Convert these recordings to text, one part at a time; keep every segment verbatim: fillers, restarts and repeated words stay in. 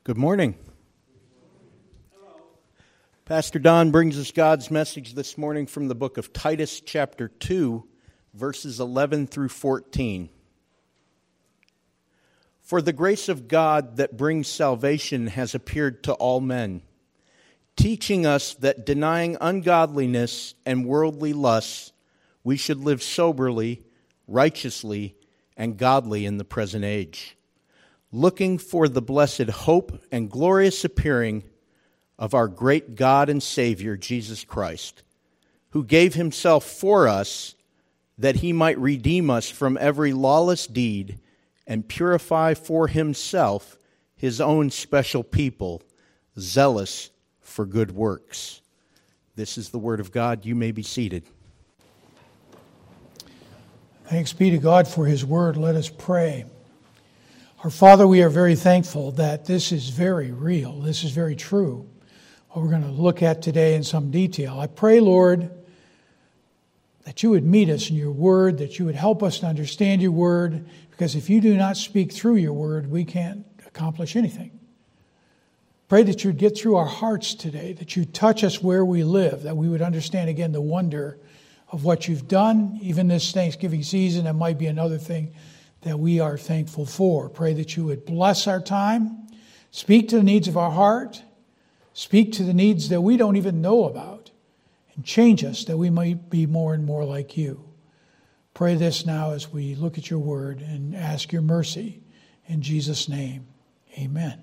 Good morning. Pastor Don brings us God's message this morning from the book of Titus, chapter two, verses eleven through fourteen. For the grace of God that brings salvation has appeared to all men, teaching us that denying ungodliness and worldly lusts, we should live soberly, righteously, and godly in the present age, looking for the blessed hope and glorious appearing of our great God and Savior, Jesus Christ, who gave himself for us that he might redeem us from every lawless deed and purify for himself his own special people, zealous for good works. This is the word of God. You may be seated. Thanks be to God for his word. Let us pray. Our Father, we are very thankful that this is very real. This is very true. What we're going to look at today in some detail. I pray, Lord, that you would meet us in your word, that you would help us to understand your word, because if you do not speak through your word, we can't accomplish anything. Pray that you would get through our hearts today, that you touch us where we live, that we would understand again the wonder of what you've done. Even this Thanksgiving season, it might be another thing that we are thankful for. Pray that you would bless our time, speak to the needs of our heart, speak to the needs that we don't even know about, and change us that we might be more and more like you. Pray this now as we look at your word and ask your mercy. In Jesus' name, amen.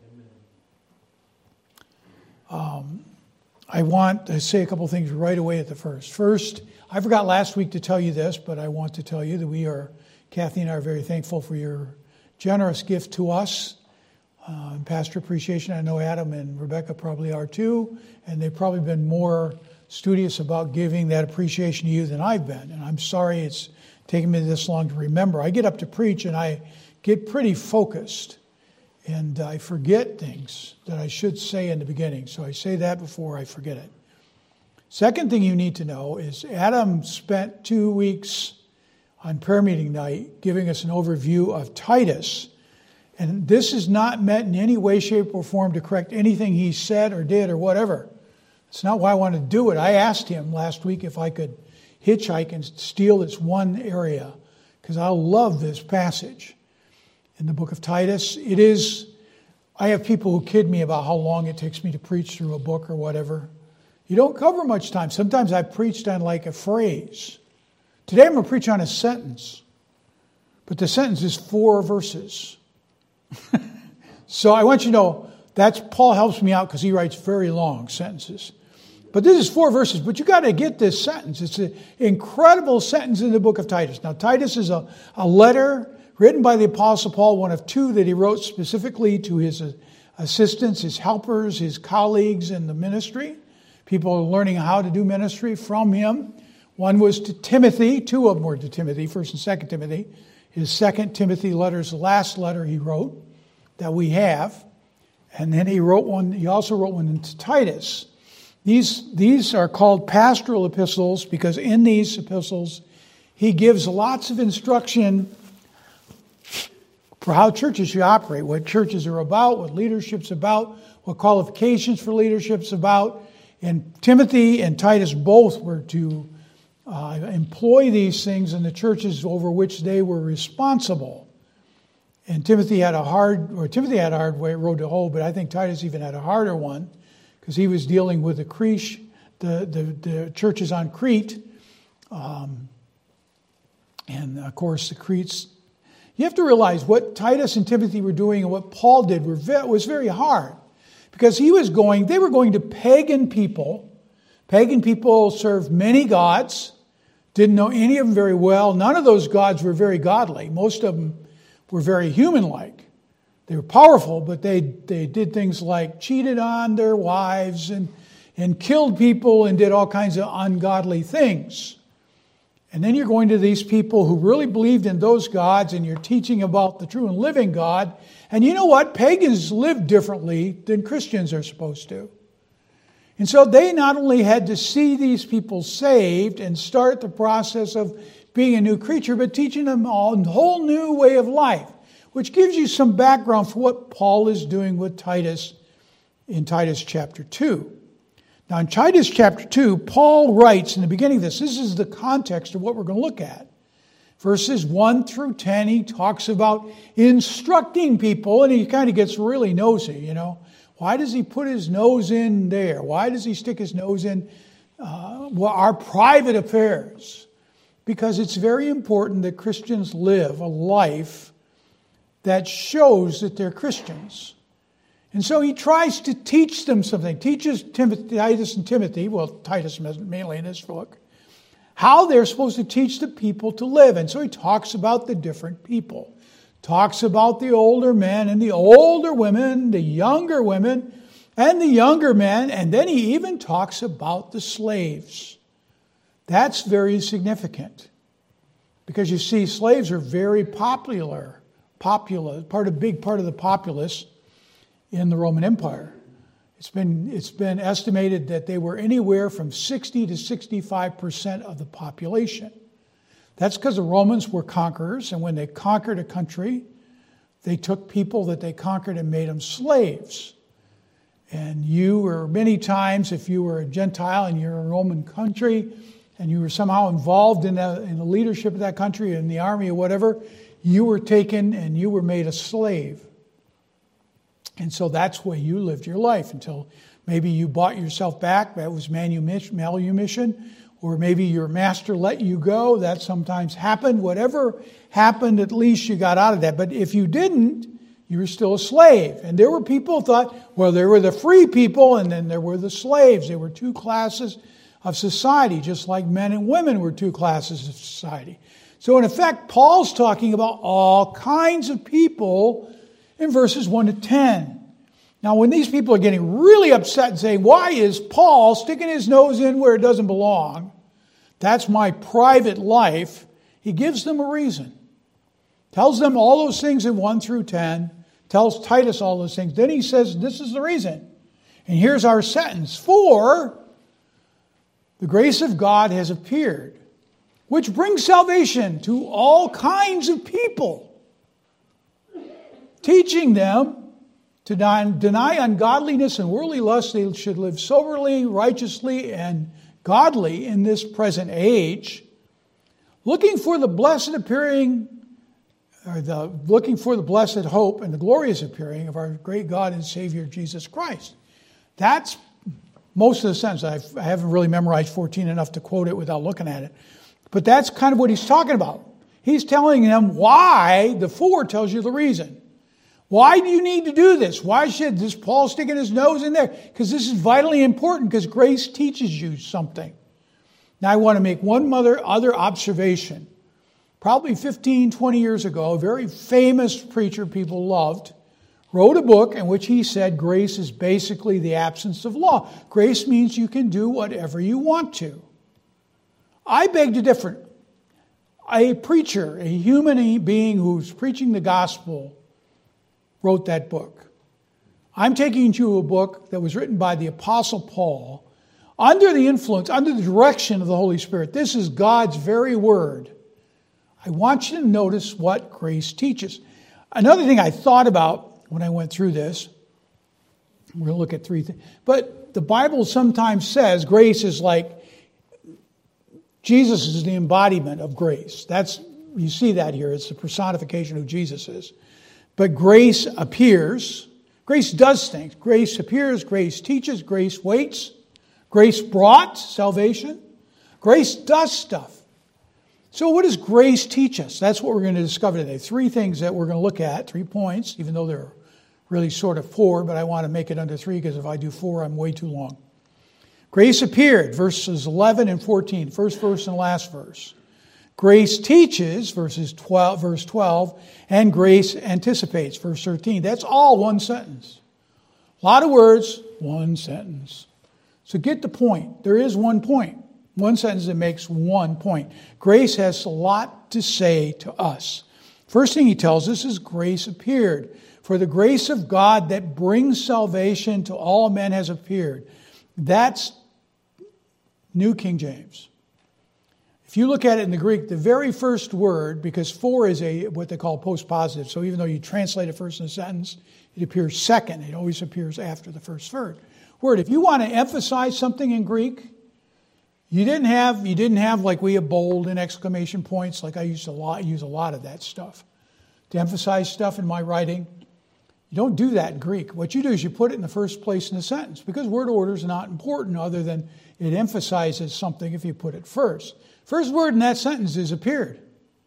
Amen. Um, I want to say a couple things right away at the first. First, I forgot last week to tell you this, but I want to tell you that we are, Kathy and I are very thankful for your generous gift to us. Uh, and Pastor Appreciation, I know Adam and Rebecca probably are too, and they've probably been more studious about giving that appreciation to you than I've been. And I'm sorry it's taken me this long to remember. I get up to preach and I get pretty focused, and I forget things that I should say in the beginning. So I say that before I forget it. Second thing you need to know is Adam spent two weeks on prayer meeting night giving us an overview of Titus. And this is not meant in any way, shape, or form to correct anything he said or did or whatever. It's not why I wanted to do it. I asked him last week if I could hitchhike and steal this one area, because I love this passage in the book of Titus. It is, I have people who kid me about how long it takes me to preach through a book or whatever. You don't cover much time. Sometimes I preached on like a phrase. Today I'm going to preach on a sentence. But the sentence is four verses. So I want you to know, that's Paul helps me out because he writes very long sentences. But this is four verses, but you got to get this sentence. It's an incredible sentence in the book of Titus. Now, Titus is a, a letter written by the Apostle Paul, one of two that he wrote specifically to his assistants, his helpers, his colleagues in the ministry. People are learning how to do ministry from him. One was to Timothy. Two of them were to Timothy, First and Second Timothy. His Second Timothy letter is the last letter he wrote that we have. And then he wrote one, he also wrote one to Titus. These, these are called pastoral epistles because in these epistles he gives lots of instruction for how churches should operate, what churches are about, what leadership's about, what qualifications for leadership's about. And Timothy and Titus both were to uh, employ these things in the churches over which they were responsible. And Timothy had a hard, or Timothy had a hard way, road to hoe, but I think Titus even had a harder one because he was dealing with the Crete, the, the, the churches on Crete. Um, and of course, the Cretes, you have to realize what Titus and Timothy were doing and what Paul did were ve- was very hard. Because he was going, they were going to pagan people. Pagan people served many gods, didn't know any of them very well. None of those gods were very godly. Most of them were very human-like. They were powerful, but they, they did things like cheated on their wives and, and killed people and did all kinds of ungodly things. And then you're going to these people who really believed in those gods and you're teaching about the true and living God. And you know what? Pagans live differently than Christians are supposed to. And so they not only had to see these people saved and start the process of being a new creature, but teaching them a whole new way of life, which gives you some background for what Paul is doing with Titus in Titus chapter two. Now in Titus chapter two, Paul writes in the beginning of this, this is the context of what we're going to look at. Verses one through ten, he talks about instructing people, and he kind of gets really nosy, you know. Why does he put his nose in there? Why does he stick his nose in uh, our private affairs? Because it's very important that Christians live a life that shows that they're Christians. And so he tries to teach them something. Teaches Timothy, Titus and Timothy, well, Titus mainly in this book, how they're supposed to teach the people to live. And so he talks about the different people. Talks about the older men and the older women, the younger women and the younger men. And then he even talks about the slaves. That's very significant. Because you see, slaves are very popular. Popular, part of big part of the populace in the Roman Empire. It's been it's been estimated that they were anywhere from sixty to sixty-five percent of the population. That's because the Romans were conquerors, and when they conquered a country, they took people that they conquered and made them slaves. And you were many times, if you were a Gentile and you're a Roman country, and you were somehow involved in the, in the leadership of that country, in the army or whatever, you were taken and you were made a slave. And so that's where you lived your life until maybe you bought yourself back. That was manumission. Or maybe your master let you go. That sometimes happened. Whatever happened, at least you got out of that. But if you didn't, you were still a slave. And there were people who thought, well, there were the free people and then there were the slaves. There were two classes of society, just like men and women were two classes of society. So in effect, Paul's talking about all kinds of people in verses one to ten. Now, when these people are getting really upset and saying, why is Paul sticking his nose in where it doesn't belong? That's my private life. He gives them a reason. Tells them all those things in one through ten. Tells Titus all those things. Then he says, this is the reason. And here's our sentence. For the grace of God has appeared, which brings salvation to all kinds of people, teaching them to deny ungodliness and worldly lust. They should live soberly, righteously, and godly in this present age, looking for the blessed appearing, or the looking for the blessed hope and the glorious appearing of our great God and Savior Jesus Christ. That's most of the sentence. I've, I haven't really memorized fourteen enough to quote it without looking at it. But that's kind of what he's talking about. He's telling them why. The four tells you the reason. Why do you need to do this? Why should this Paul sticking his nose in there? Because this is vitally important, because grace teaches you something. Now I want to make one other, other observation. Probably fifteen, twenty years ago, a very famous preacher people loved wrote a book in which he said grace is basically the absence of law. Grace means you can do whatever you want to. I beg to differ. A preacher, a human being who's preaching the gospel, wrote that book. I'm taking you to a book that was written by the Apostle Paul under the influence, under the direction of the Holy Spirit. This is God's very word. I want you to notice what grace teaches. Another thing I thought about when I went through this, we're going to look at three things. But the Bible sometimes says grace is like, Jesus is the embodiment of grace. That's, you see that here. It's the personification of who Jesus is. But grace appears. Grace does things. Grace appears. Grace teaches. Grace waits. Grace brought salvation. Grace does stuff. So what does grace teach us? That's what we're going to discover today. Three things that we're going to look at. Three points, even though they're really sort of four, but I want to make it under three because if I do four, I'm way too long. Grace appeared, verses eleven and fourteen, first verse and last verse. Grace teaches, verses twelve, verse twelve, and grace anticipates, verse thirteen. That's all one sentence. A lot of words, one sentence. So get the point. There is one point. One sentence that makes one point. Grace has a lot to say to us. First thing he tells us is grace appeared. For the grace of God that brings salvation to all men has appeared. That's New King James. If If you look at it in the Greek, the very first word, because for is a what they call postpositive, so even though you translate it first in a sentence, it appears second. It always appears after the first word. Word. If you want to emphasize something in Greek, you didn't have you didn't have like we have bold and exclamation points. Like I used a lot use a lot of that stuff to emphasize stuff in my writing. You don't do that in Greek. What you do is you put it in the first place in the sentence, because word order is not important other than it emphasizes something if you put it first. First word in that sentence is appeared.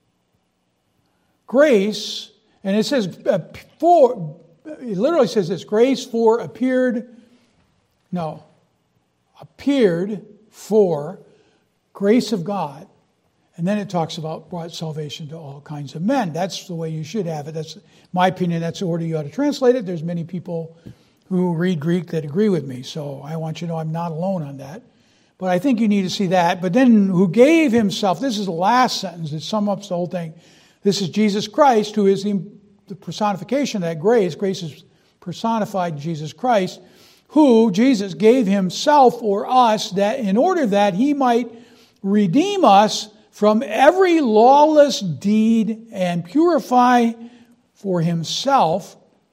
Grace, and it says uh, for, it literally says this, grace for appeared, no, appeared for grace of God. And then it talks about brought salvation to all kinds of men. That's the way you should have it. That's my opinion. That's the order you ought to translate it. There's many people who read Greek that agree with me. So I want you to know I'm not alone on that. But I think you need to see that. But then who gave himself, this is the last sentence that sums up the whole thing. This is Jesus Christ, who is the, the personification of that grace. Grace is personified in Jesus Christ, who Jesus gave himself for us, that in order that he might redeem us from every lawless deed and purify for himself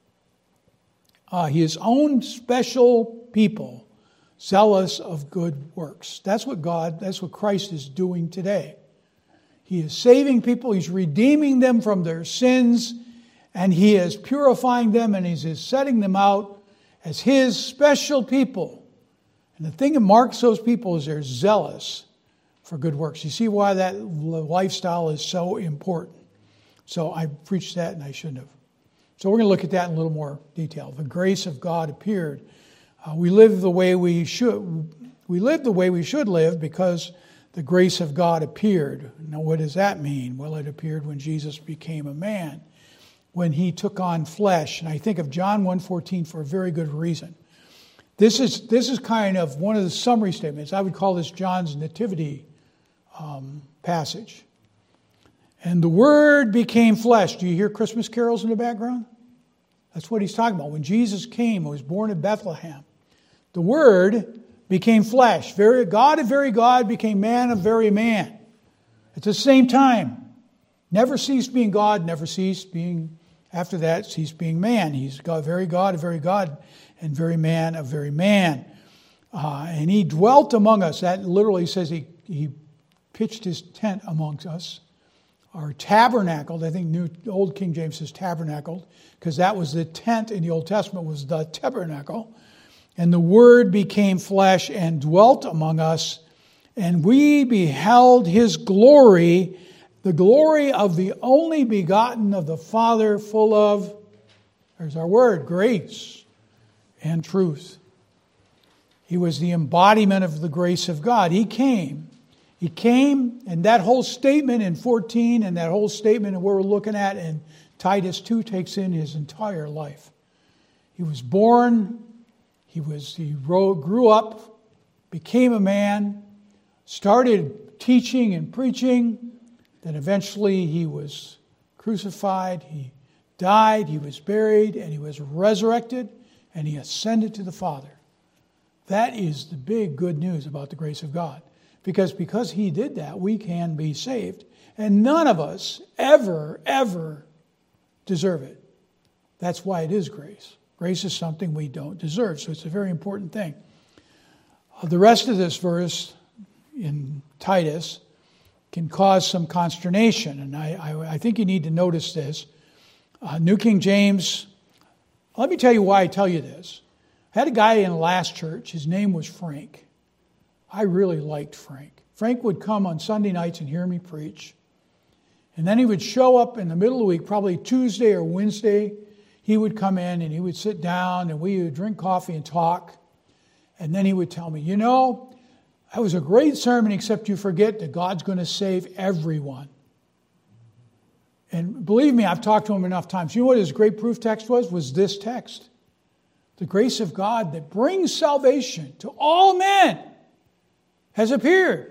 uh, his own special people, zealous of good works. That's what God, that's what Christ is doing today. He is saving people, he's redeeming them from their sins, and he is purifying them, and he is setting them out as his special people. And the thing that marks those people is they're zealous for good works. You see why that lifestyle is so important. So I preached that and I shouldn't have. So we're going to look at that in a little more detail. The grace of God appeared. Uh, we live the way we should. We live the way we should live because the grace of God appeared. Now, what does that mean? Well, it appeared when Jesus became a man, when he took on flesh. And I think of John one fourteen for a very good reason. This is this is kind of one of the summary statements. I would call this John's nativity um, passage. And the Word became flesh. Do you hear Christmas carols in the background? That's what he's talking about. When Jesus came, he was born in Bethlehem. The Word became flesh. Very God of very God became man of very man. At the same time. Never ceased being God, never ceased being, after that, ceased being man. He's God, very God of very God, and very man of very man. Uh, and he dwelt among us. That literally says he, he pitched his tent amongst us. Or tabernacled. I think New Old King James says tabernacled, because that was the tent in the Old Testament, was the tabernacle. And the Word became flesh and dwelt among us, and we beheld his glory, the glory of the only begotten of the Father, full of, there's our word, grace and truth. He was the embodiment of the grace of God. He came. He came, and that whole statement in fourteen and that whole statement that we're looking at in Titus two takes in his entire life. He was born, he was he grew up, became a man, started teaching and preaching, then eventually he was crucified, he died, he was buried, and he was resurrected, and he ascended to the Father. That is the big good news about the grace of God. Because because he did that, we can be saved. And none of us ever, ever deserve it. That's why it is grace. Grace is something we don't deserve. So it's a very important thing. Uh, the rest of this verse in Titus can cause some consternation. And I, I, I think you need to notice this. Uh, New King James, let me tell you why I tell you this. I had a guy in the last church. His name was Frank. I really liked Frank. Frank would come on Sunday nights and hear me preach. And then he would show up in the middle of the week, probably Tuesday or Wednesday. He would come in and he would sit down and we would drink coffee and talk. And then he would tell me, you know, that was a great sermon, except you forget that God's going to save everyone. And believe me, I've talked to him enough times. You know what his great proof text was? Was this text. The grace of God that brings salvation to all men has appeared.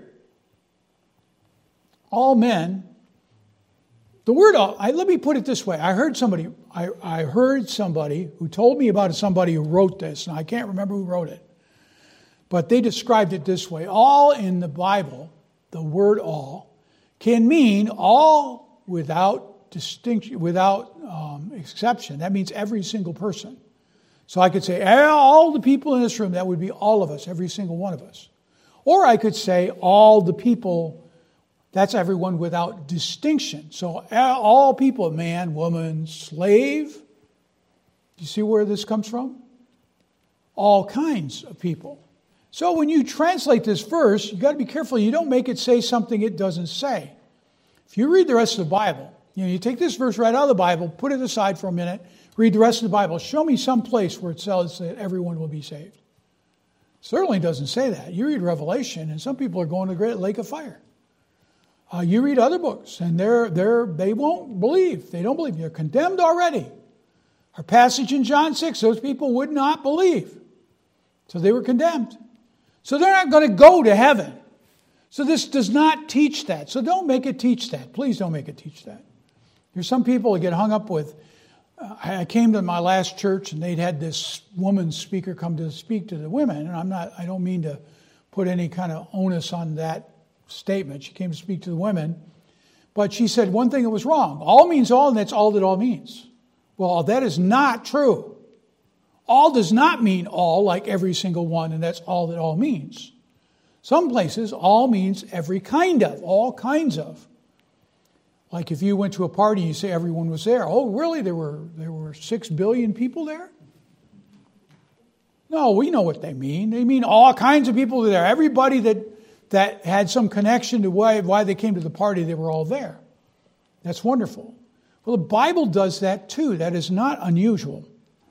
All men. The word all, I, let me put it this way. I heard somebody, I, I heard somebody who told me about somebody who wrote this, and I can't remember who wrote it. But they described it this way. All in the Bible, the word all, can mean all without distinction, without um, exception. That means every single person. So I could say, all the people in this room, that would be all of us, every single one of us. Or I could say, all the people, that's everyone without distinction. So all people, man, woman, slave. Do you see where this comes from? All kinds of people. So when you translate this verse, you've got to be careful. You don't make it say something it doesn't say. If you read the rest of the Bible, you know, you take this verse right out of the Bible, put it aside for a minute, read the rest of the Bible. Show me some place where it says that everyone will be saved. Certainly doesn't say that. You read Revelation, and some people are going to the great lake of fire. Uh, you read other books, and they're they're they won't believe. They don't believe. They're condemned already. Our passage in John six, those people would not believe, so they were condemned. So they're not going to go to heaven. So this does not teach that. So don't make it teach that. Please don't make it teach that. There's some people that get hung up with. Uh, I came to my last church, and they'd had this woman speaker come to speak to the women, and I'm not. I don't mean to put any kind of onus on that statement. She came to speak to the women, but she said one thing that was wrong. All means all, and that's all that all means. Well, that is not true. All does not mean all, like every single one, and that's all that all means. Some places, all means every kind of, all kinds of. Like if you went to a party and you say everyone was there. Oh, really? There were there were six billion people there? No, we know what they mean. They mean all kinds of people were there. Everybody that, that had some connection to why, why they came to the party, they were all there. That's wonderful. Well, the Bible does that too. That is not unusual.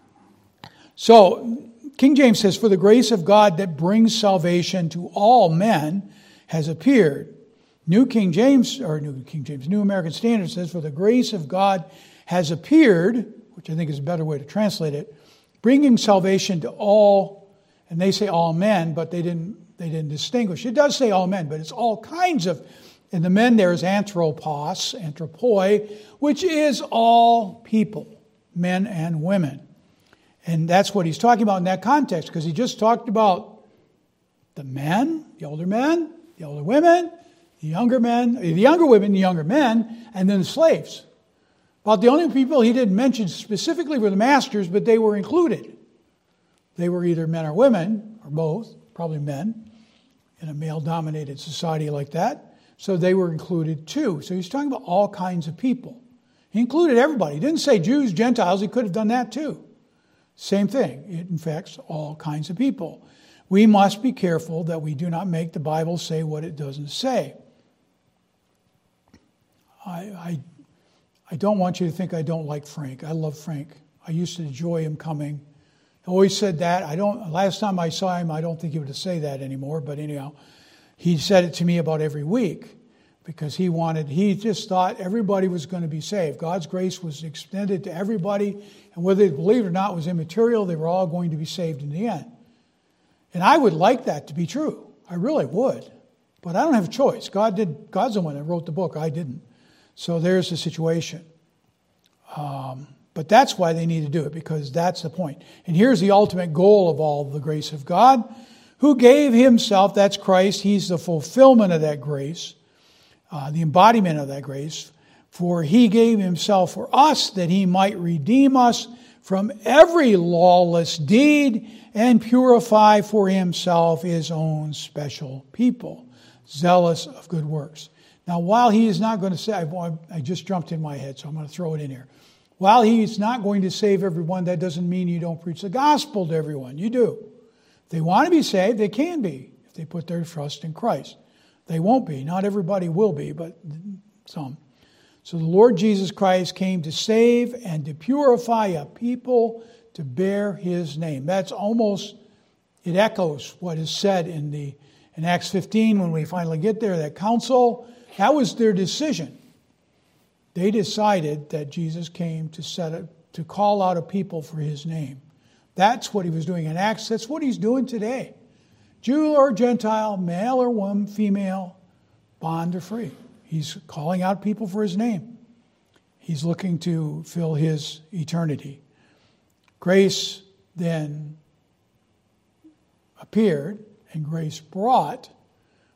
So, King James says, for the grace of God that brings salvation to all men has appeared. New King James, or New King James, New American Standard says, for the grace of God has appeared, which I think is a better way to translate it, bringing salvation to all, and they say all men, but they didn't they didn't distinguish. It does say all men, but it's all kinds of, and the men there is anthropos, anthropoi, which is all people, men and women. And that's what he's talking about in that context, because he just talked about the men, the older men, the older women, the younger men, the younger women, the younger men, and then the slaves. About the only people he didn't mention specifically were the masters, but they were included. They were either men or women, or both, probably men, in a male-dominated society like that. So they were included too. So he's talking about all kinds of people. He included everybody. He didn't say Jews, Gentiles. He could have done that too. Same thing. It infects all kinds of people. We must be careful that we do not make the Bible say what it doesn't say. I, I, I don't want you to think I don't like Frank. I love Frank. I used to enjoy him coming. I always said that. I don't. Last time I saw him, I don't think he would say that anymore. But anyhow, he said it to me about every week because he wanted. He just thought everybody was going to be saved. God's grace was extended to everybody. And whether they believed it or not was immaterial. They were all going to be saved in the end. And I would like that to be true. I really would. But I don't have a choice. God did. God's the one that wrote the book. I didn't. So there's the situation. Um, but that's why they need to do it, because that's the point. And here's the ultimate goal of all the grace of God, who gave himself, that's Christ. He's the fulfillment of that grace, uh, the embodiment of that grace. For he gave himself for us that he might redeem us from every lawless deed and purify for himself his own special people, zealous of good works. Now, while he is not going to say, I just jumped in my head, so I'm going to throw it in here. While he is not going to save everyone, that doesn't mean you don't preach the gospel to everyone. You do. If they want to be saved, they can be, if they put their trust in Christ. They won't be. Not everybody will be, but some. So the Lord Jesus Christ came to save and to purify a people to bear his name. That's almost, it echoes what is said in the in Acts fifteen when we finally get there, that council. That was their decision. They decided that Jesus came to set a, to call out a people for his name. That's what he was doing in Acts. That's what he's doing today. Jew or Gentile, male or woman, female, bond or free. He's calling out people for his name. He's looking to fill his eternity. Grace then appeared, and grace brought,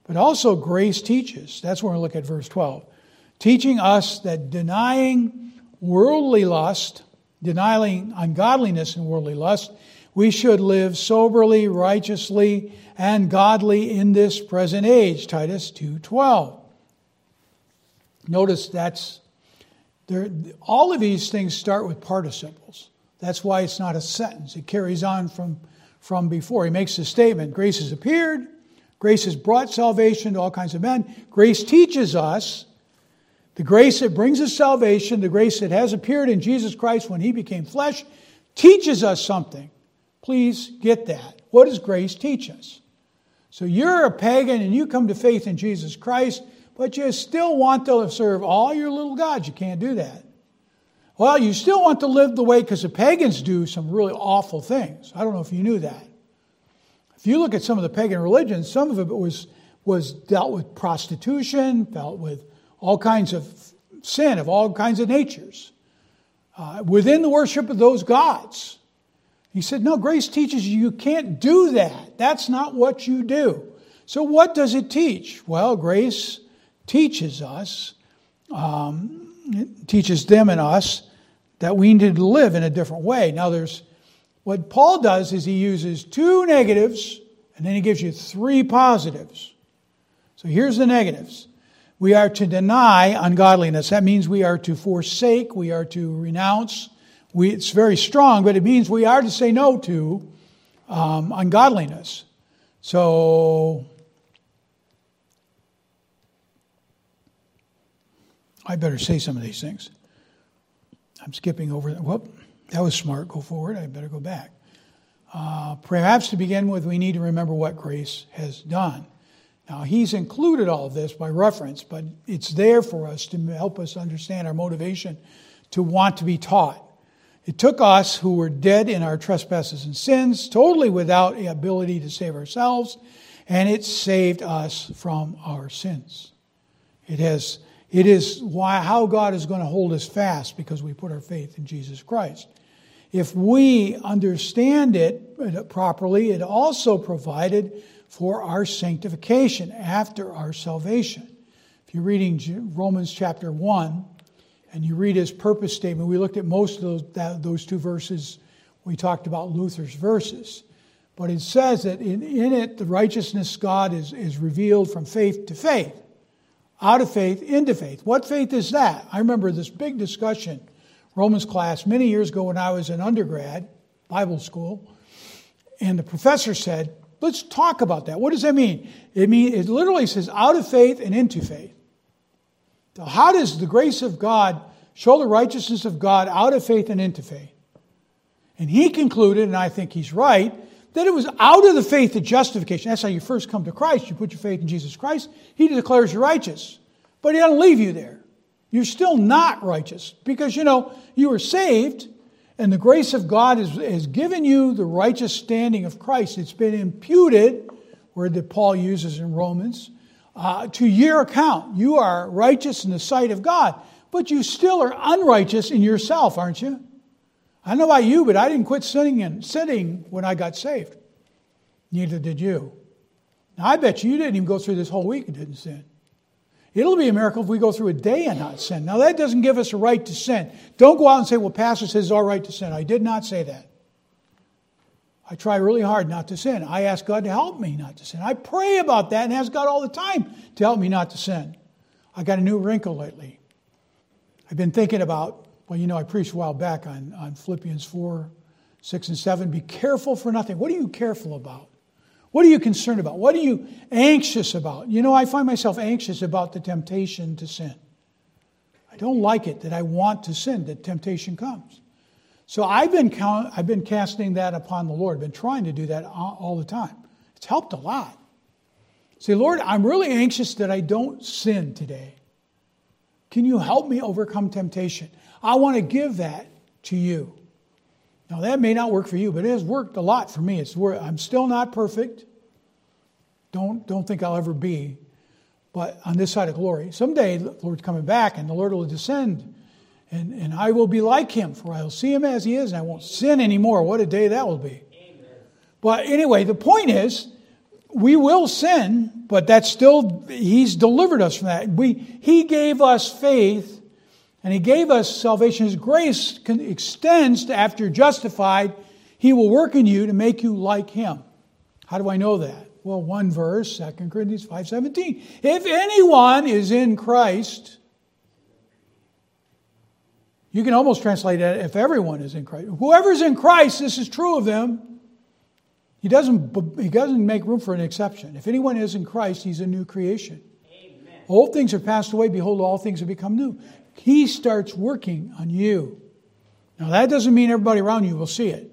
But also grace teaches. That's when we look at verse twelve. Teaching us that denying worldly lust, denying ungodliness and worldly lust, we should live soberly, righteously, and godly in this present age. Titus two twelve. Notice that's there. All of these things start with participles. That's why it's not a sentence. It carries on from, from before. He makes the statement, grace has appeared. Grace has brought salvation to all kinds of men. Grace teaches us. The grace that brings us salvation, the grace that has appeared in Jesus Christ when He became flesh, teaches us something. Please get that. What does grace teach us? So you're a pagan and you come to faith in Jesus Christ, but you still want to serve all your little gods. You can't do that. Well, you still want to live the way, because the pagans do some really awful things. I don't know if you knew that. If you look at some of the pagan religions, some of it was, was dealt with prostitution, dealt with all kinds of sin of all kinds of natures uh, within the worship of those gods. He said, no, grace teaches you you can't do that. That's not what you do. So what does it teach? Well, grace teaches us, um, it teaches them and us that we need to live in a different way. Now there's, what Paul does is he uses two negatives and then he gives you three positives. So here's the negatives. We are to deny ungodliness. That means we are to forsake, we are to renounce. We, it's very strong, but it means we are to say no to um, ungodliness. So, I better say some of these things. I'm skipping over. Whoop, that was smart. Go forward. I better go back. Uh, perhaps to begin with, we need to remember what grace has done. Now, he's included all of this by reference, but it's there for us to help us understand our motivation to want to be taught. It took us who were dead in our trespasses and sins, totally without the ability to save ourselves, and it saved us from our sins. It has, it is why how God is going to hold us fast, because we put our faith in Jesus Christ. If we understand it properly, it also provided for our sanctification after our salvation. If you're reading Romans chapter one and you read his purpose statement, we looked at most of those, that, those two verses. We talked about Luther's verses. But it says that in, in it, the righteousness of God is, is revealed from faith to faith, out of faith into faith. What faith is that? I remember this big discussion, Romans class, many years ago when I was in undergrad, Bible school, and the professor said, let's talk about that. What does that mean? It mean it literally says out of faith and into faith. So how does the grace of God show the righteousness of God out of faith and into faith? And he concluded, and I think he's right, that it was out of the faith of justification. That's how you first come to Christ. You put your faith in Jesus Christ. He declares you righteous. But he doesn't leave you there. You're still not righteous because, you know, you were saved. And the grace of God has, has given you the righteous standing of Christ. It's been imputed, word that Paul uses in Romans, uh, to your account. You are righteous in the sight of God, but you still are unrighteous in yourself, aren't you? I don't know about you, but I didn't quit sinning and sinning when I got saved. Neither did you. Now, I bet you didn't even go through this whole week and didn't sin. It'll be a miracle if we go through a day and not sin. Now, that doesn't give us a right to sin. Don't go out and say, well, pastor says it's all right to sin. I did not say that. I try really hard not to sin. I ask God to help me not to sin. I pray about that and ask God all the time to help me not to sin. I got a new wrinkle lately. I've been thinking about, well, you know, I preached a while back on, on Philippians four, six, and seven. Be careful for nothing. What are you careful about? What are you concerned about? What are you anxious about? You know, I find myself anxious about the temptation to sin. I don't like it that I want to sin, that temptation comes. So I've been count, I've been casting that upon the Lord. I've been trying to do that all, all the time. It's helped a lot. Say, Lord, I'm really anxious that I don't sin today. Can you help me overcome temptation? I want to give that to you. Now, that may not work for you, but it has worked a lot for me. It's work. I'm still not perfect. Don't, don't think I'll ever be. But on this side of glory, someday the Lord's coming back and the Lord will descend. And, and I will be like him, for I will see him as he is, and I won't sin anymore. What a day that will be. Amen. But anyway, the point is, we will sin, but that's still, He's delivered us from that. We, He gave us faith, and He gave us salvation. His grace can, extends to after you're justified, He will work in you to make you like Him. How do I know that? Well, one verse, Second Corinthians five seventeen. If anyone is in Christ, you can almost translate it, if everyone is in Christ. Whoever's in Christ, this is true of them. He doesn't, he doesn't make room for an exception. If anyone is in Christ, he's a new creation. Amen. Old things are passed away. Behold, all things have become new. He starts working on you. Now, that doesn't mean everybody around you will see it.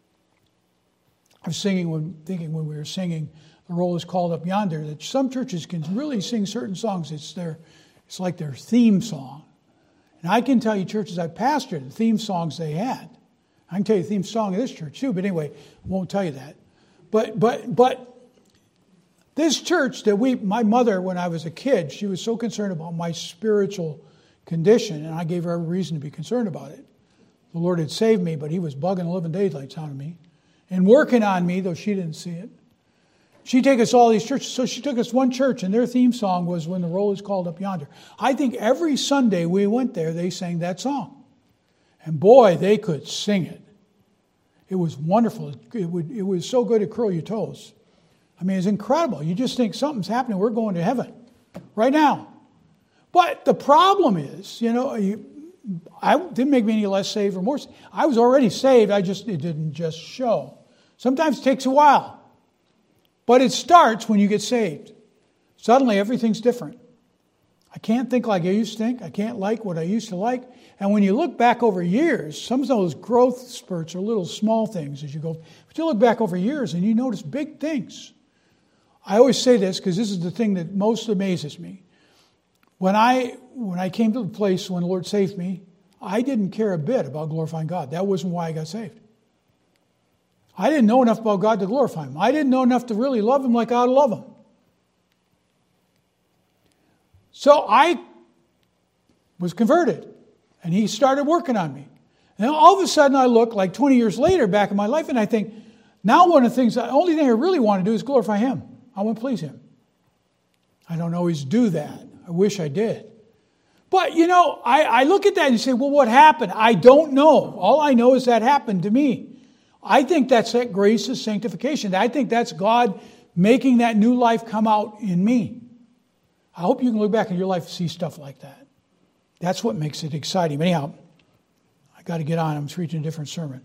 I was singing when, thinking when we were singing, The Roll is Called Up Yonder, that some churches can really sing certain songs. It's their, it's like their theme song. And I can tell you churches I pastored, the theme songs they had. I can tell you the theme song of this church too, but anyway, I won't tell you that. But but but this church that we, my mother, when I was a kid, she was so concerned about my spiritual condition, and I gave her every reason to be concerned about it. The Lord had saved me, but He was bugging the living daylights out of me and working on me, though she didn't see it. She'd take us all these churches. So she took us one church, and their theme song was When the Roll is Called Up Yonder. I think every Sunday we went there, they sang that song. And boy, they could sing it. It was wonderful. It, would, it was so good to curl your toes. I mean, it's incredible. You just think something's happening. We're going to heaven right now. But the problem is, you know, you, I didn't make me any less saved or more saved. I was already saved. I just it didn't just show. Sometimes it takes a while. But it starts when you get saved. Suddenly everything's different. I can't think like I used to think. I can't like what I used to like. And when you look back over years, some of those growth spurts are little small things as you go. But you look back over years and you notice big things. I always say this because this is the thing that most amazes me. When I when I came to the place when the Lord saved me, I didn't care a bit about glorifying God. That wasn't why I got saved. I didn't know enough about God to glorify Him. I didn't know enough to really love Him like I ought to love Him. So I was converted, and He started working on me. And all of a sudden I look like twenty years later back in my life, and I think, now one of the things, the only thing I really want to do is glorify Him. I want to please Him. I don't always do that. I wish I did. But, you know, I, I look at that and say, well, what happened? I don't know. All I know is that happened to me. I think that's that grace of sanctification. I think that's God making that new life come out in me. I hope you can look back in your life and see stuff like that. That's what makes it exciting. But anyhow, I got to get on. I'm preaching a different sermon.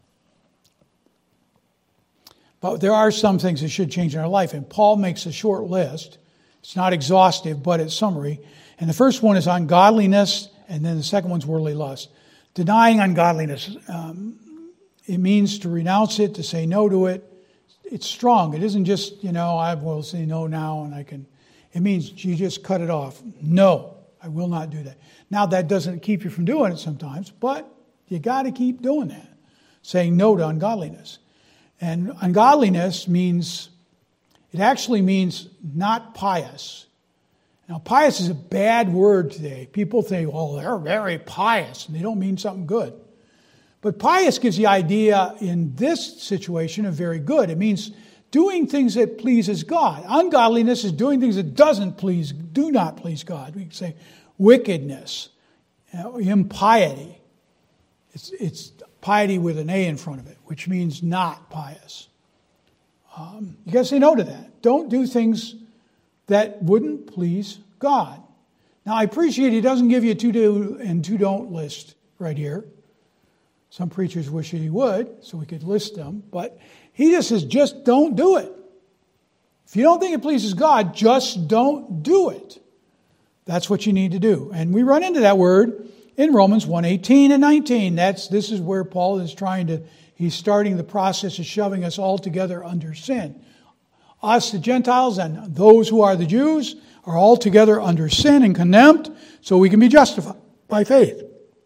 But there are some things that should change in our life. And Paul makes a short list. It's not exhaustive, but it's summary. And the first one is ungodliness, and then the second one's worldly lust. Denying ungodliness. Um, It means to renounce it, to say no to it. It's strong. It isn't just, you know, I will say no now and I can. It means you just cut it off. No, I will not do that. Now, that doesn't keep you from doing it sometimes, but you got to keep doing that. Saying no to ungodliness. And ungodliness means, it actually means not pious. Now, pious is a bad word today. People think, well, they're very pious, and they don't mean something good. But pious gives the idea in this situation of very good. It means doing things that pleases God. Ungodliness is doing things that doesn't please, do not please God. We can say wickedness, you know, impiety. It's, it's piety with an A in front of it, which means not pious. Um, you got to say no to that. Don't do things that wouldn't please God. Now, I appreciate He doesn't give you a two do and two don't list right here. Some preachers wish He would, so we could list them. But He just says, just don't do it. If you don't think it pleases God, just don't do it. That's what you need to do. And we run into that word in Romans one eighteen and nineteen. That's This is where Paul is trying to, he's starting the process of shoving us all together under sin. Us, the Gentiles, and those who are the Jews, are all together under sin and condemned, so we can be justified by faith.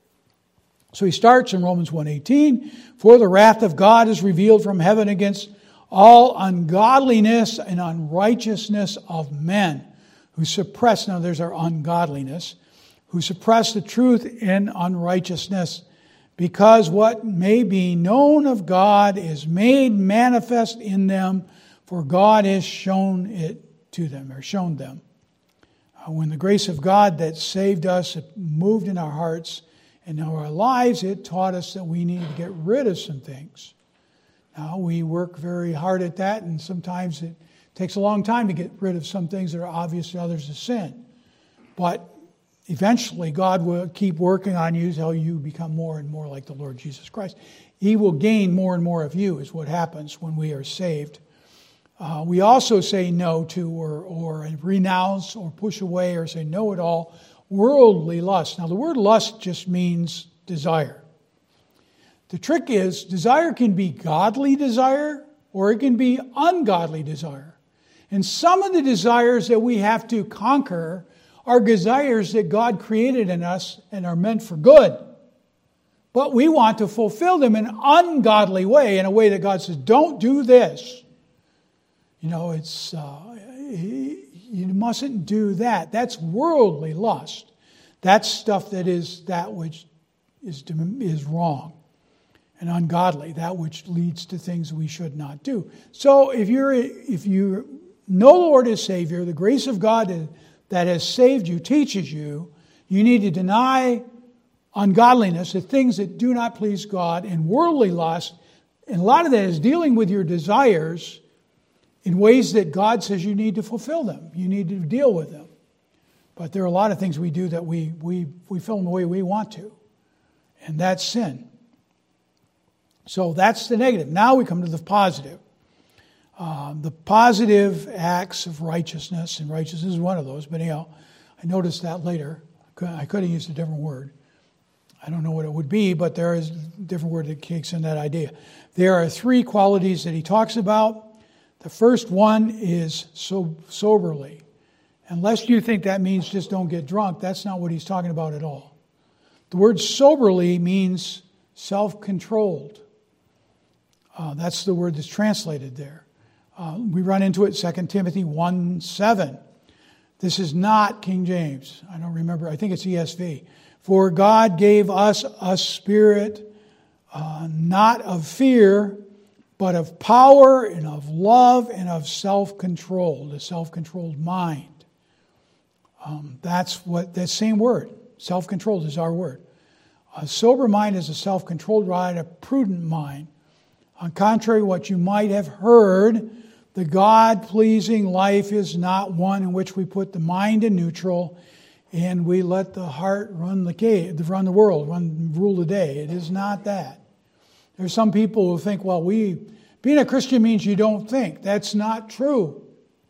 So he starts in Romans one eighteen, for the wrath of God is revealed from heaven against all ungodliness and unrighteousness of men who suppress, now there's our ungodliness, who suppress the truth in unrighteousness, because what may be known of God is made manifest in them, for God has shown it to them, or shown them. Uh, when the grace of God that saved us moved in our hearts and in our lives, it taught us that we need to get rid of some things. Now, we work very hard at that, and sometimes it takes a long time to get rid of some things that are obvious to others as sin. But eventually, God will keep working on you until you become more and more like the Lord Jesus Christ. He will gain more and more of you, is what happens when we are saved. Uh, we also say no to or, or renounce or push away or say no at all worldly lust. Now, the word lust just means desire. The trick is, desire can be godly desire or it can be ungodly desire. And some of the desires that we have to conquer are desires that God created in us and are meant for good. But we want to fulfill them in an ungodly way, in a way that God says, don't do this. You know, it's uh, you mustn't do that. That's worldly lust. That's stuff that is that which is is wrong and ungodly, that which leads to things we should not do. So if you're if you know the Lord as Savior, the grace of God that has saved you teaches you, you need to deny ungodliness, the things that do not please God, and worldly lust. And a lot of that is dealing with your desires in ways that God says you need to fulfill them. You need to deal with them. But there are a lot of things we do that we we we fill them the way we want to. And that's sin. So that's the negative. Now we come to the positive. Uh, the positive acts of righteousness, and righteousness is one of those. But anyhow, I noticed that later. I could have used a different word. I don't know what it would be, but there is a different word that kicks in that idea. There are three qualities that he talks about. The first one is so soberly. Unless you think that means just don't get drunk, that's not what he's talking about at all. The word soberly means self-controlled. Uh, that's the word that's translated there. Uh, we run into it, Second Timothy one seven. This is not King James. I don't remember. I think it's E S V. For God gave us a spirit uh, not of fear, but of power and of love and of self-control, the self-controlled mind. Um, that's what that same word, self-controlled, is our word. A sober mind is a self-controlled mind, a prudent mind. On contrary, what you might have heard, the God-pleasing life is not one in which we put the mind in neutral and we let the heart run the cave, run the world, run rule the day. It is not that. There's some people who think, well, we being a Christian means you don't think. That's not true.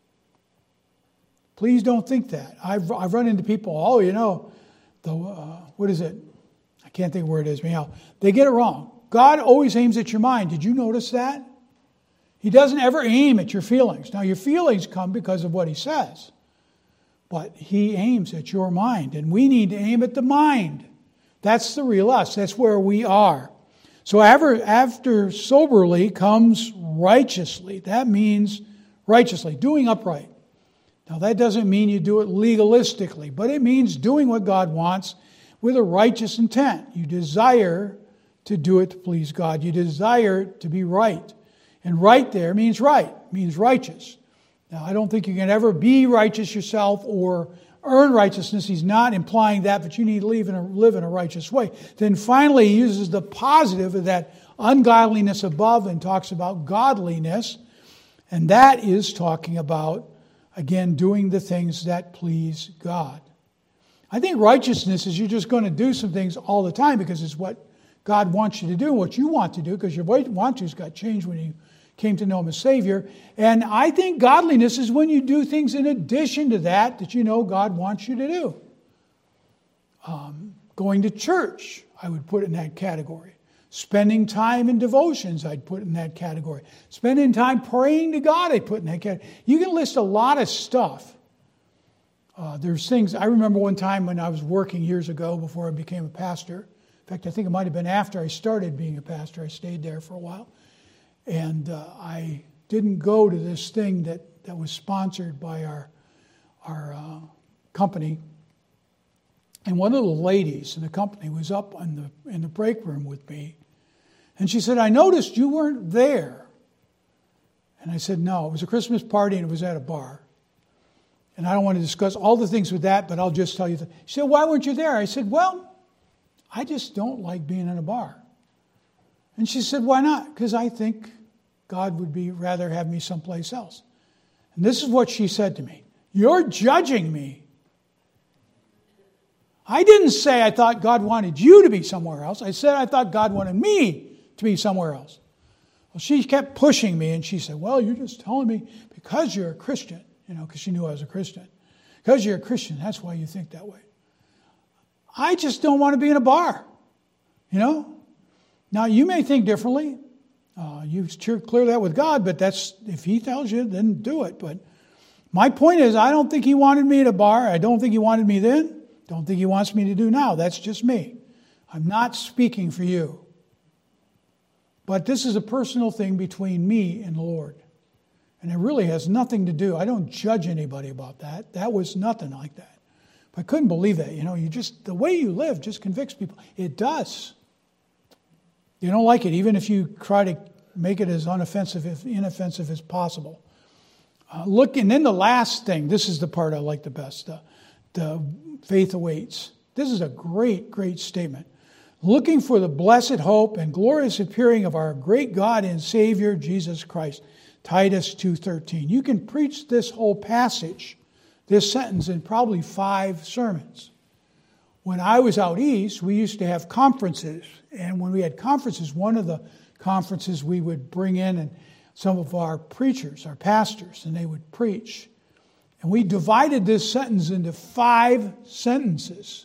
Please don't think that. I've I've run into people. Oh, you know, the uh, what is it? I can't think where it is. Anyhow, they get it wrong. God always aims at your mind. Did you notice that? He doesn't ever aim at your feelings. Now, your feelings come because of what he says. But he aims at your mind. And we need to aim at the mind. That's the real us. That's where we are. So after, after soberly comes righteously. That means righteously, doing upright. Now, that doesn't mean you do it legalistically. But it means doing what God wants with a righteous intent. You desire to do it to please God. You desire to be right. And right there means right, means righteous. Now, I don't think you can ever be righteous yourself or earn righteousness. He's not implying that, but you need to live in a, live in a righteous way. Then finally, he uses the positive of that ungodliness above and talks about godliness. And that is talking about, again, doing the things that please God. I think righteousness is you're just going to do some things all the time because it's what God wants you to do, what you want to do, because your want to's got changed when you came to know him as Savior. And I think godliness is when you do things in addition to that that you know God wants you to do. Um, going to church, I would put in that category. Spending time in devotions, I'd put in that category. Spending time praying to God, I'd put in that category. You can list a lot of stuff. Uh, there's things, I remember one time when I was working years ago before I became a pastor. In fact, I think it might have been after I started being a pastor. I stayed there for a while. And uh, I didn't go to this thing that, that was sponsored by our, our uh, company. And one of the ladies in the company was up in the, in the break room with me. And she said, I noticed you weren't there. And I said, no, it was a Christmas party and it was at a bar. And I don't want to discuss all the things with that, but I'll just tell you that. She said, why weren't you there? I said, well, I just don't like being in a bar. And she said, why not? Because I think God would be rather have me someplace else. And this is what she said to me. You're judging me. I didn't say I thought God wanted you to be somewhere else. I said I thought God wanted me to be somewhere else. Well, she kept pushing me, and she said, well, you're just telling me because you're a Christian, you know, because she knew I was a Christian. Because you're a Christian, that's why you think that way. I just don't want to be in a bar, you know. Now, you may think differently. Uh, you clear that with God, but that's if He tells you, then do it. But my point is, I don't think He wanted me at a bar. I don't think He wanted me then. Don't think He wants me to do now. That's just me. I'm not speaking for you. But this is a personal thing between me and the Lord. And it really has nothing to do. I don't judge anybody about that. That was nothing like that. But I couldn't believe that. You know, you just the way you live just convicts people. It does. You don't like it, even if you try to make it as unoffensive, if inoffensive as possible. Uh, look, and then the last thing. This is the part I like the best. The, the faith awaits. This is a great, great statement. Looking for the blessed hope and glorious appearing of our great God and Savior, Jesus Christ. Titus two thirteen. You can preach this whole passage, this sentence, in probably five sermons. When I was out east, we used to have conferences. And when we had conferences, one of the conferences we would bring in and some of our preachers, our pastors, and they would preach. And we divided this sentence into five sentences.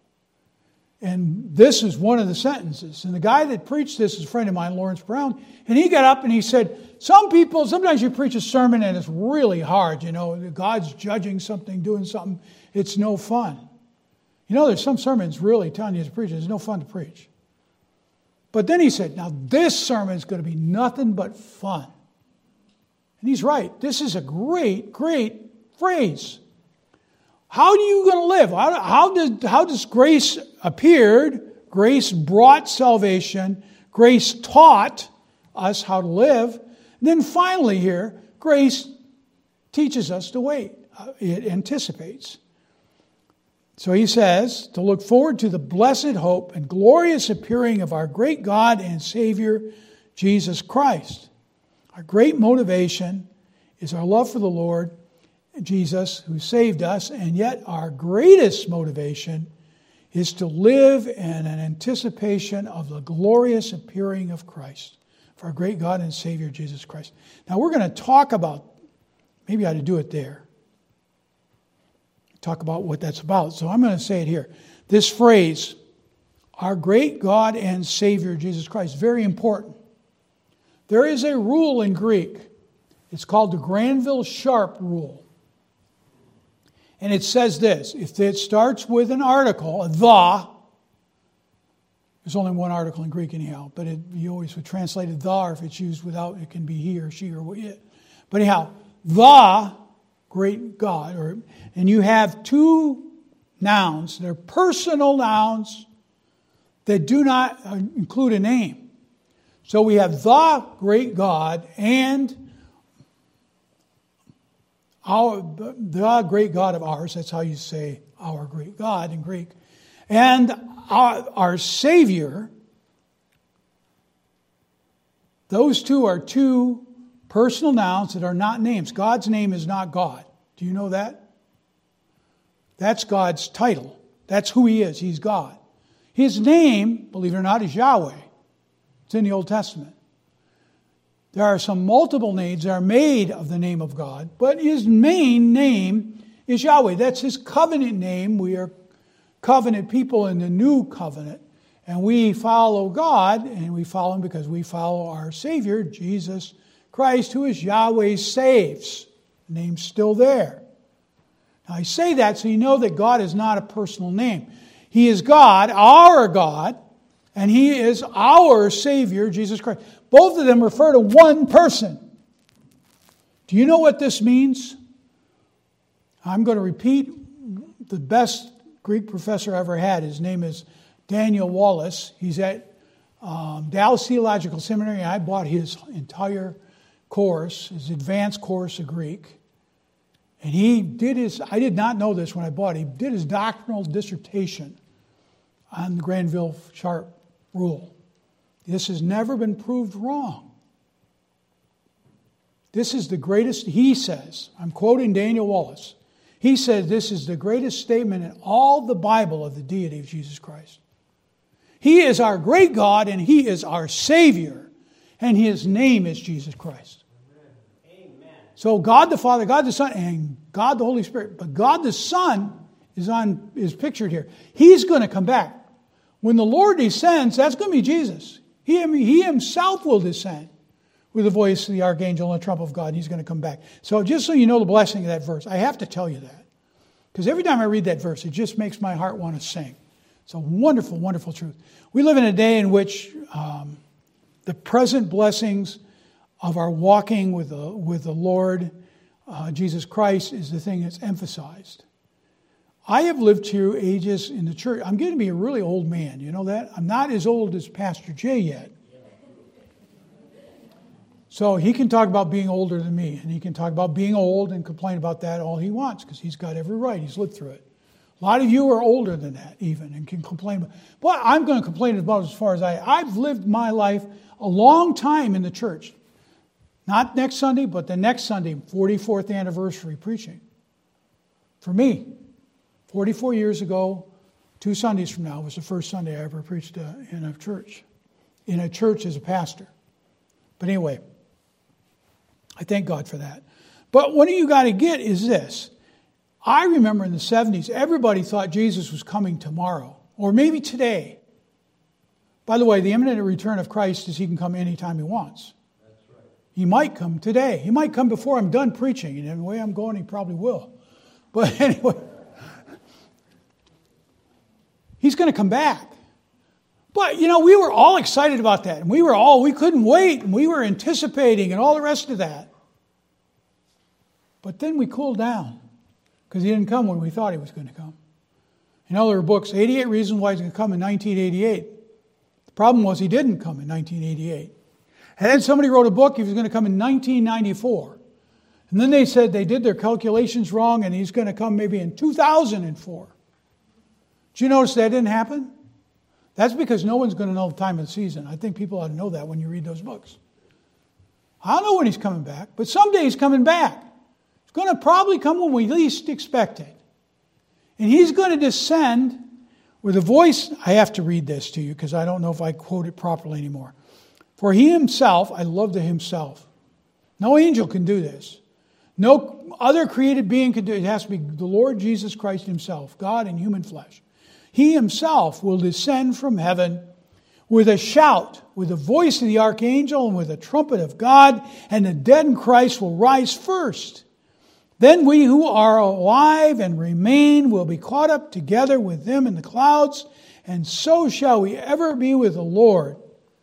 And this is one of the sentences. And the guy that preached this is a friend of mine, Lawrence Brown. And he got up and he said, some people, sometimes you preach a sermon and it's really hard. You know, God's judging something, doing something. It's no fun. You know, there's some sermons really telling you to preach. It's no fun to preach. But then he said, now this sermon is going to be nothing but fun. And he's right. This is a great, great phrase. How are you going to live? How, how, did, how does grace appeared? Grace brought salvation. Grace taught us how to live. And then finally here, grace teaches us to wait. Uh, it anticipates. So he says, to look forward to the blessed hope and glorious appearing of our great God and Savior, Jesus Christ. Our great motivation is our love for the Lord Jesus, who saved us, and yet our greatest motivation is to live in an anticipation of the glorious appearing of Christ, for our great God and Savior, Jesus Christ. Now we're going to talk about, maybe I ought to do it there, talk about what that's about. So I'm going to say it here. This phrase, our great God and Savior, Jesus Christ, very important. There is a rule in Greek. It's called the Granville-Sharp rule. And it says this, if it starts with an article, a the, there's only one article in Greek anyhow, but it, you always would translate it the, or if it's used without, it can be he or she or it. But anyhow, the great God, or and you have two nouns, they're personal nouns that do not include a name. So we have the great God and Our, the great God of ours, that's how you say our great God in Greek, and our, our Savior, those two are two personal nouns that are not names. God's name is not God. Do you know that? That's God's title. That's who He is. He's God. His name, believe it or not, is Yahweh. It's in the Old Testament. There are some multiple names that are made of the name of God, but His main name is Yahweh. That's His covenant name. We are covenant people in the new covenant, and we follow God, and we follow Him because we follow our Savior, Jesus Christ, who is Yahweh saves. The name's still there. Now I say that so you know that God is not a personal name. He is God, our God, and He is our Savior, Jesus Christ. Both of them refer to one person. Do you know what this means? I'm going to repeat the best Greek professor I ever had. His name is Daniel Wallace. He's at um, Dallas Theological Seminary. I bought his entire course, his advanced course of Greek. And he did his, I did not know this when I bought it, he did his doctoral dissertation on the Granville-Sharp rule. This has never been proved wrong. This is the greatest, he says, I'm quoting Daniel Wallace, he said this is the greatest statement in all the Bible of the deity of Jesus Christ. He is our great God and He is our Savior. And His name is Jesus Christ. Amen. So God the Father, God the Son, and God the Holy Spirit. But God the Son is on is pictured here. He's going to come back. When the Lord descends, that's going to be Jesus. He, he Himself will descend with the voice of the archangel and the trump of God. And He's going to come back. So just so you know the blessing of that verse, I have to tell you that. Because every time I read that verse, it just makes my heart want to sing. It's a wonderful, wonderful truth. We live in a day in which um, the present blessings of our walking with the, with the Lord uh, Jesus Christ is the thing that's emphasized. I have lived through ages in the church. I'm getting to be a really old man. You know that? I'm not as old as Pastor Jay yet. So he can talk about being older than me. And he can talk about being old and complain about that all he wants because he's got every right. He's lived through it. A lot of you are older than that even and can complain about. But I'm going to complain about as far as I. I've lived my life a long time in the church. Not next Sunday, but the next Sunday, forty-fourth anniversary preaching. For me, forty-four years ago, two Sundays from now, was the first Sunday I ever preached uh, in a church. In a church as a pastor. But anyway, I thank God for that. But what you got to get is this. I remember in the seventies, everybody thought Jesus was coming tomorrow, or maybe today. By the way, the imminent return of Christ is He can come anytime He wants. That's right. He might come today. He might come before I'm done preaching. And the way I'm going, He probably will. But anyway, He's going to come back. But, you know, we were all excited about that. And we were all, we couldn't wait. And we were anticipating and all the rest of that. But then we cooled down. Because He didn't come when we thought He was going to come. You know, there were books, eighty-eight Reasons Why He's going to come in nineteen eighty-eight. The problem was He didn't come in nineteen eighty-eight. And then somebody wrote a book, He was going to come in nineteen ninety-four. And then they said they did their calculations wrong and He's going to come maybe in two thousand four. Did you notice that didn't happen? That's because no one's going to know the time of the season. I think people ought to know that when you read those books. I don't know when He's coming back, but someday He's coming back. It's going to probably come when we least expect it. And He's going to descend with a voice. I have to read this to you because I don't know if I quote it properly anymore. For He Himself, I love the Himself. No angel can do this. No other created being can do it. It has to be the Lord Jesus Christ Himself, God in human flesh. He Himself will descend from heaven with a shout, with the voice of the archangel and with the trumpet of God, and the dead in Christ will rise first. Then we who are alive and remain will be caught up together with them in the clouds, and so shall we ever be with the Lord.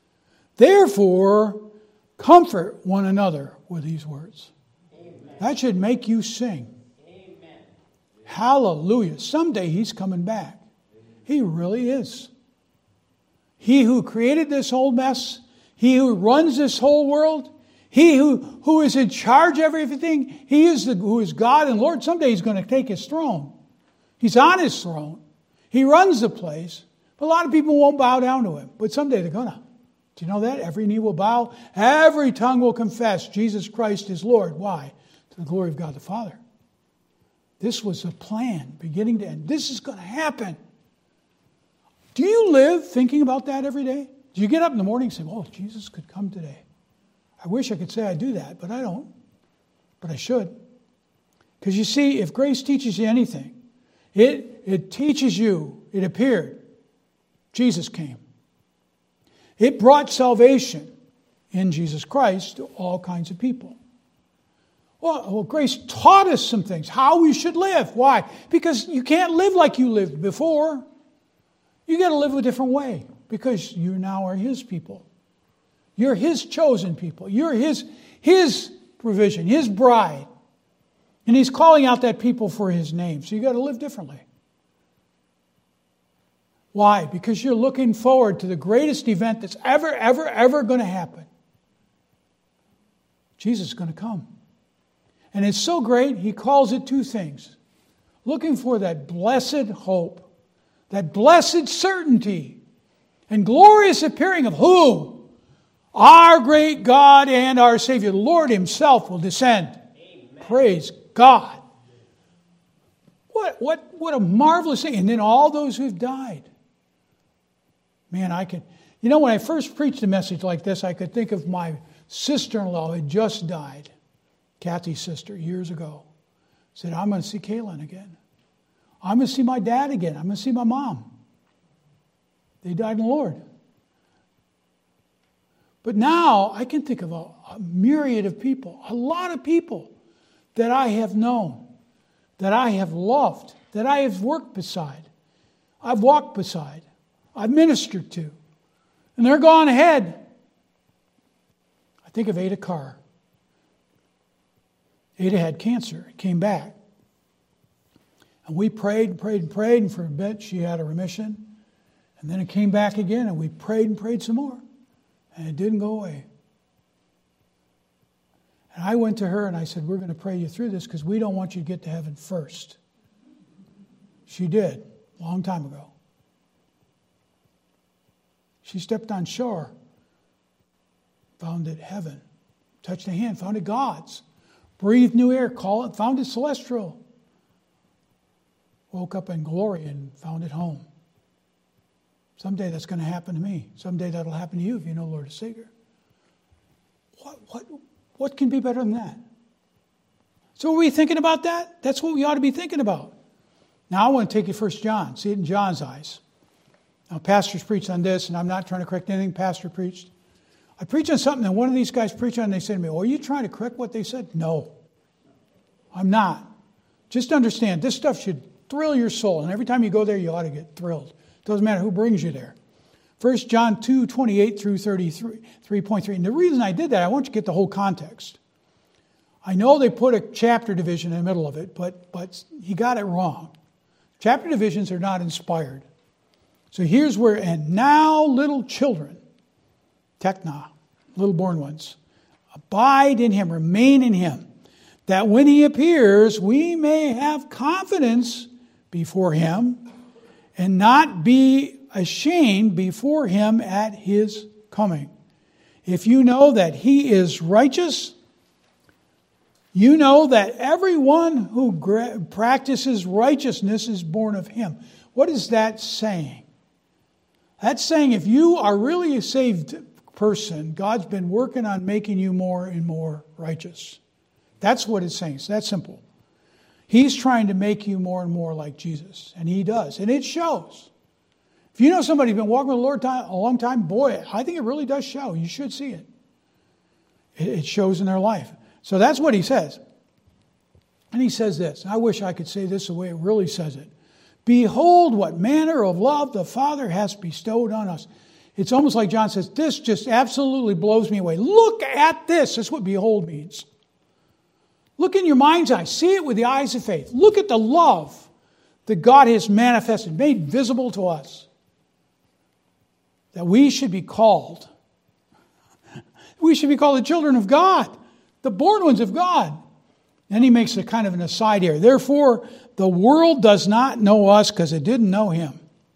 Therefore, comfort one another with these words. Amen. That should make you sing. Amen. Hallelujah. Someday He's coming back. He really is. He who created this whole mess, He who runs this whole world, He who, who is in charge of everything, He is the, who is God and Lord. Someday He's going to take His throne. He's on His throne. He runs the place. But a lot of people won't bow down to Him. But someday they're going to. Do you know that? Every knee will bow. Every tongue will confess Jesus Christ is Lord. Why? To the glory of God the Father. This was a plan, beginning to end. This is going to happen. Do you live thinking about that every day? Do you get up in the morning and say, oh, Jesus could come today? I wish I could say I do that, but I don't. But I should. Because you see, if grace teaches you anything, it, it teaches you, it appeared, Jesus came. It brought salvation in Jesus Christ to all kinds of people. Well, well, grace taught us some things, how we should live. Why? Because you can't live like you lived before. You got to live a different way because you now are His people. You're His chosen people. You're His, His provision, His bride. And He's calling out that people for His name. So you got to live differently. Why? Because you're looking forward to the greatest event that's ever, ever, ever going to happen. Jesus is going to come. And it's so great, he calls it two things. Looking for that blessed hope, that blessed certainty, and glorious appearing of who? Our great God and our Savior. The Lord himself will descend. Amen. Praise God. What, what, what a marvelous thing. And then all those who've died. Man, I could, you know, when I first preached a message like this, I could think of my sister-in-law who had just died, Kathy's sister, years ago. Said, I'm going to see Kaylin again. I'm going to see my dad again. I'm going to see my mom. They died in the Lord. But now I can think of a, a myriad of people, a lot of people that I have known, that I have loved, that I have worked beside, I've walked beside, I've ministered to. And they're gone ahead. I think of Ada Carr. Ada had cancer. It came back. And we prayed and prayed and prayed, and for a bit she had a remission. And then it came back again, and we prayed and prayed some more. And it didn't go away. And I went to her and I said, we're going to pray you through this because we don't want you to get to heaven first. She did, a long time ago. She stepped on shore, found it heaven, touched a hand, found it God's, breathed new air, call it, found it celestial. Woke up in glory and found it home. Someday that's going to happen to me. Someday that'll happen to you if you know Lord and Savior. What, what, what can be better than that? So are we thinking about that? That's what we ought to be thinking about. Now I want to take you to First John, see it in John's eyes. Now pastors preach on this, and I'm not trying to correct anything pastor preached. I preach on something, and one of these guys preached on it, and they said to me, oh, are you trying to correct what they said? No, I'm not. Just understand, this stuff should thrill your soul, and every time you go there, you ought to get thrilled. Doesn't matter who brings you there. First John two, twenty-eight through thirty-three, three point three. And the reason I did that, I want you to get the whole context. I know they put a chapter division in the middle of it, but, but he got it wrong. Chapter divisions are not inspired. So here's where, and now little children, tekna, little born ones, abide in him, remain in him, that when he appears, we may have confidence before him and not be ashamed before him at his coming. If you know that he is righteous, you know that everyone who gra- practices righteousness is born of him. What is that saying? That's saying if you are really a saved person, God's been working on making you more and more righteous. That's what it's saying. It's that simple. He's trying to make you more and more like Jesus. And he does. And it shows. If you know somebody who's been walking with the Lord a long time, boy, I think it really does show. You should see it. It shows in their life. So that's what he says. And he says this. I wish I could say this the way it really says it. Behold what manner of love the Father has bestowed on us. It's almost like John says, this just absolutely blows me away. Look at this. That's what behold means. Look in your mind's eye. See it with the eyes of faith. Look at the love that God has manifested, made visible to us. That we should be called. We should be called the children of God. The born ones of God. Then he makes a kind of an aside here. Therefore, the world does not know us because it didn't know him.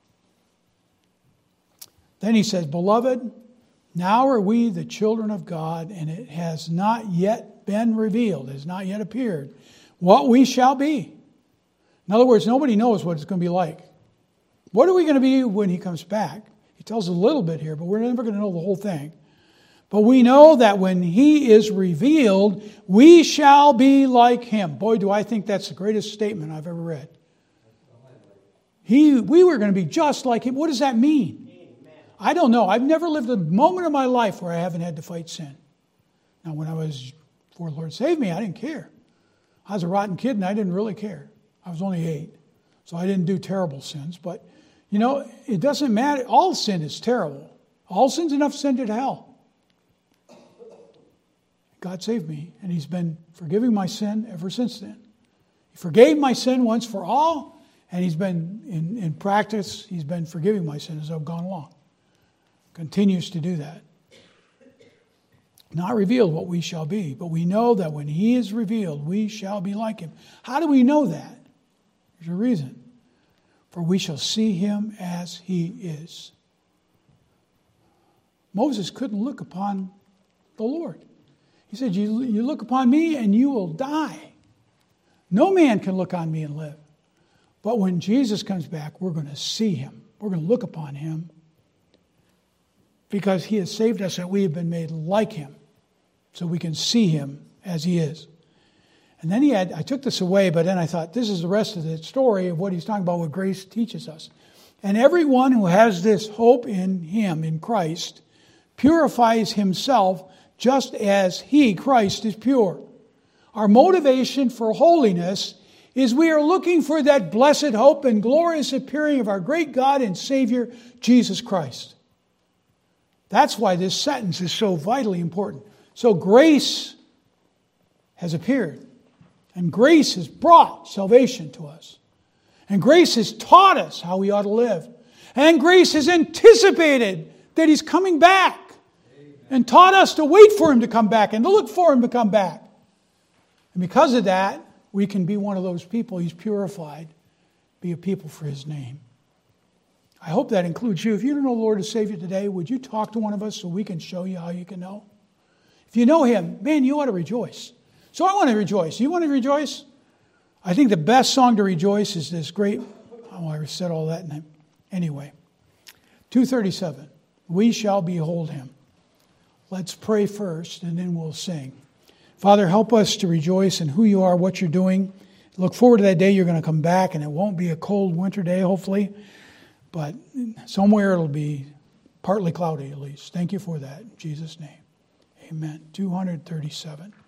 Then he says, Beloved, now are we the children of God, and it has not yet been revealed, has not yet appeared, what we shall be. In other words, nobody knows what it's going to be like. What are we going to be when he comes back? He tells us a little bit here, but we're never going to know the whole thing. But we know that when he is revealed, we shall be like him. Boy, do I think that's the greatest statement I've ever read. He, we were going to be just like him. What does that mean? Amen. I don't know. I've never lived a moment of my life where I haven't had to fight sin. Now, when I was, before the Lord saved me, I didn't care. I was a rotten kid and I didn't really care. I was only eight, so I didn't do terrible sins. But, you know, it doesn't matter. All sin is terrible. All sin's enough to send you to hell. God saved me, and he's been forgiving my sin ever since then. He forgave my sin once for all, and he's been, in, in practice, he's been forgiving my sin as I've gone along. Continues to do that. not revealed what we shall be, but we know that when he is revealed, we shall be like him. How do we know that? There's a reason. For we shall see him as he is. Moses couldn't look upon the Lord. He said, you, you look upon me and you will die. No man can look on me and live. But when Jesus comes back, we're going to see him. We're going to look upon him because he has saved us and we have been made like him so we can see him as he is. And then he had, I took this away, but then I thought, this is the rest of the story of what he's talking about, what grace teaches us. And everyone who has this hope in him, in Christ, purifies himself just as he, Christ, is pure. Our motivation for holiness is we are looking for that blessed hope and glorious appearing of our great God and Savior, Jesus Christ. That's why this sentence is so vitally important. So grace has appeared. And grace has brought salvation to us. And grace has taught us how we ought to live. And grace has anticipated that he's coming back. Amen. And taught us to wait for him to come back and to look for him to come back. And because of that, we can be one of those people he's purified, be a people for his name. I hope that includes you. If you don't know the Lord as Savior today, would you talk to one of us so we can show you how you can know? If you know him, man, you ought to rejoice. So I want to rejoice. You want to rejoice? I think the best song to rejoice is this great... Oh, I said all that. And anyway. two thirty-seven. We shall behold him. Let's pray first, and then we'll sing. Father, help us to rejoice in who you are, what you're doing. Look forward to that day you're going to come back, and it won't be a cold winter day, hopefully. But somewhere it'll be partly cloudy, at least. Thank you for that. In Jesus' name. Amen. two thirty-seven.